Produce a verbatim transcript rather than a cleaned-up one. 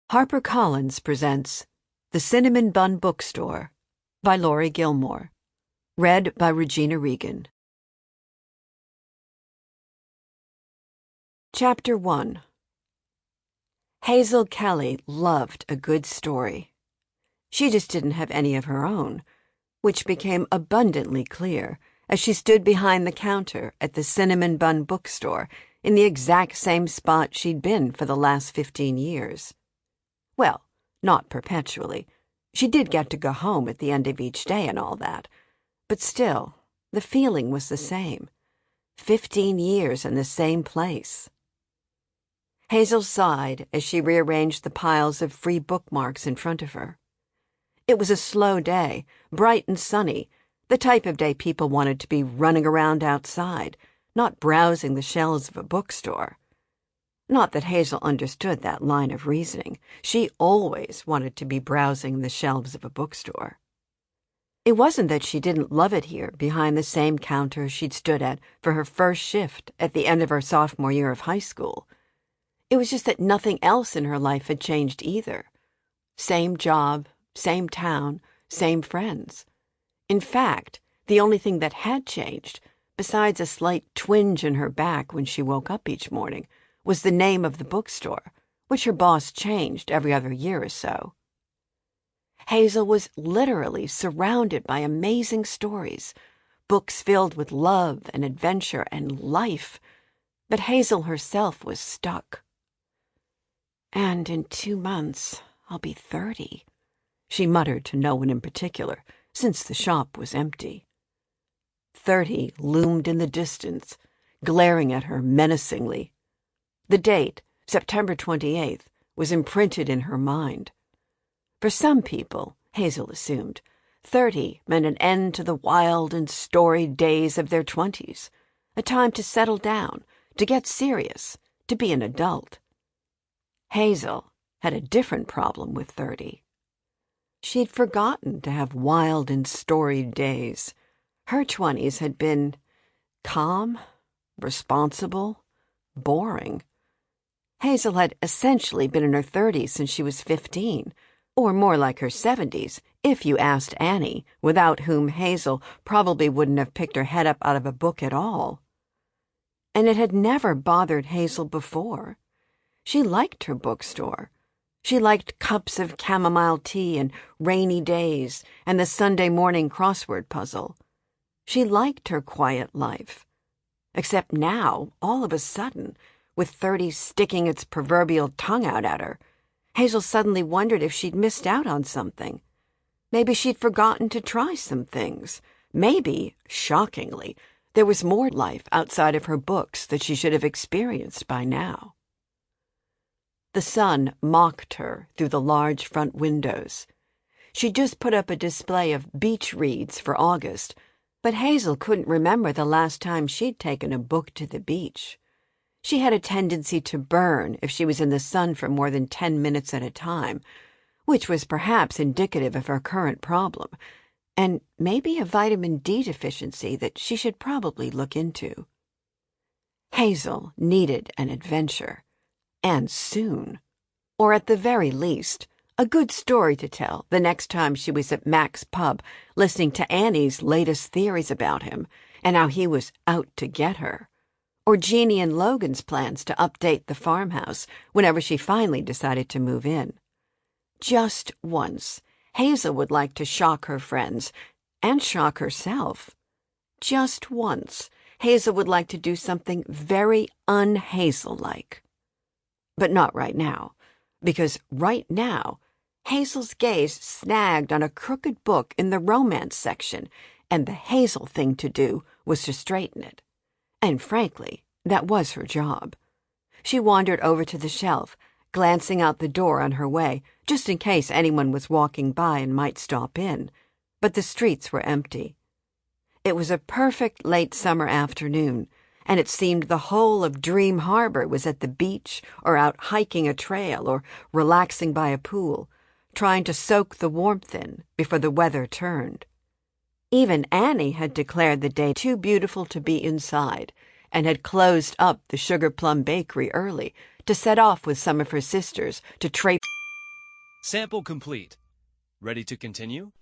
HarperCollins presents The Cinnamon Bun Bookstore by Laurie Gilmore. Read by Regina Regan. Chapter one. Hazel Kelly loved a good story. She just didn't have any of her own, which became abundantly clear as she stood behind the counter at the Cinnamon Bun Bookstore in the exact same spot she'd been for the last fifteen years. Well, not perpetually. She did get to go home at the end of each day and all that. But still, the feeling was the same. Fifteen years in the same place. Hazel sighed as she rearranged the piles of free bookmarks in front of her. It was a slow day, bright and sunny, the type of day people wanted to be running around outside, not browsing the shelves of a bookstore. Not that Hazel understood that line of reasoning. She always wanted to be browsing the shelves of a bookstore. It wasn't that she didn't love it here behind the same counter she'd stood at for her first shift at the end of her sophomore year of high school. It was just that nothing else in her life had changed either. Same job, same town, same friends. In fact, the only thing that had changed, besides a slight twinge in her back when she woke up each morning, was the name of the bookstore, which her boss changed every other year or so. Hazel was literally surrounded by amazing stories, books filled with love and adventure and life, but Hazel herself was stuck. And in two months, I'll be thirty, she muttered to no one in particular, since the shop was empty. Thirty loomed in the distance, glaring at her menacingly. The date, September twenty-eighth, was imprinted in her mind. For some people, Hazel assumed, thirty meant an end to the wild and storied days of their twenties, a time to settle down, to get serious, to be an adult. Hazel had a different problem with thirty. She'd forgotten to have wild and storied days. Her twenties had been calm, responsible, boring. Hazel had essentially been in her thirties since she was fifteen, or more like her seventies, if you asked Annie, without whom Hazel probably wouldn't have picked her head up out of a book at all. And it had never bothered Hazel before. She liked her bookstore. She liked cups of chamomile tea and rainy days and the Sunday morning crossword puzzle. She liked her quiet life. Except now, all of a sudden, with thirty sticking its proverbial tongue out at her, Hazel suddenly wondered if she'd missed out on something. Maybe she'd forgotten to try some things. Maybe, shockingly, there was more life outside of her books that she should have experienced by now. The sun mocked her through the large front windows. She'd just put up a display of beach reads for August, but Hazel couldn't remember the last time she'd taken a book to the beach. She had a tendency to burn if she was in the sun for more than ten minutes at a time, which was perhaps indicative of her current problem, and maybe a vitamin D deficiency that she should probably look into. Hazel needed an adventure, and soon. Or at the very least, a good story to tell the next time she was at Mac's pub listening to Annie's latest theories about him and how he was out to get her. Or Jeannie and Logan's plans to update the farmhouse whenever she finally decided to move in. Just once, Hazel would like to shock her friends and shock herself. Just once, Hazel would like to do something very un-Hazel-like. But not right now, because right now, Hazel's gaze snagged on a crooked book in the romance section, and the Hazel thing to do was to straighten it. And frankly, that was her job. She wandered over to the shelf, glancing out the door on her way, just in case anyone was walking by and might stop in, but the streets were empty. It was a perfect late summer afternoon, and it seemed the whole of Dream Harbor was at the beach or out hiking a trail or relaxing by a pool, trying to soak the warmth in before the weather turned. Even Annie had declared the day too beautiful to be inside, and had closed up the Sugar Plum Bakery early to set off with some of her sisters to traipse Sample complete. Ready to continue?